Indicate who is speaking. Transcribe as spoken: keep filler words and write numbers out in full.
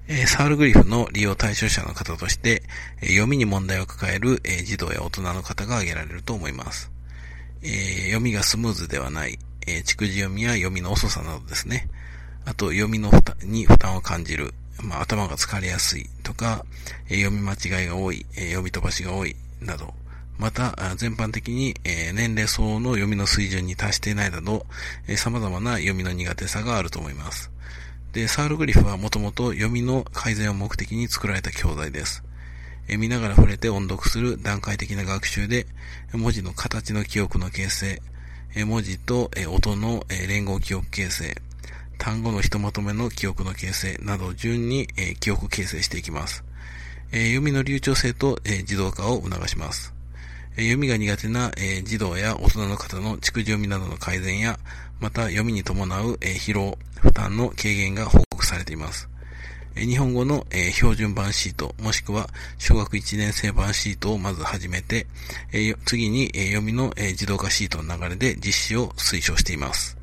Speaker 1: えー、サウルグリフの利用対象者の方として、えー、読みに問題を抱える、えー、児童や大人の方が挙げられると思います。えー、読みがスムーズではない、えー、逐次読みや読みの遅さなどですね。あと、読みの負担に負担を感じる、まあ、頭が疲れやすいとか、えー、読み間違いが多い、えー、読み飛ばしが多いなど、また、全般的に、えー、年齢相応の読みの水準に達していないなど、えー、様々な読みの苦手さがあると思います。で、サウルグリフはもともと読みの改善を目的に作られた教材です。え見ながら触れて音読する段階的な学習で、文字の形の記憶の形成、文字と音の連合記憶形成、単語のひとまとめの記憶の形成などを順に記憶形成していきます。読みの流暢性と自動化を促します。読みが苦手な児童や大人の方の逐次読みなどの改善や、また読みに伴う疲労、負担の軽減が報告されています。日本語の標準版シート、もしくは小学いちねん生版シートをまず始めて、次に読みの自動化シートの流れで実施を推奨しています。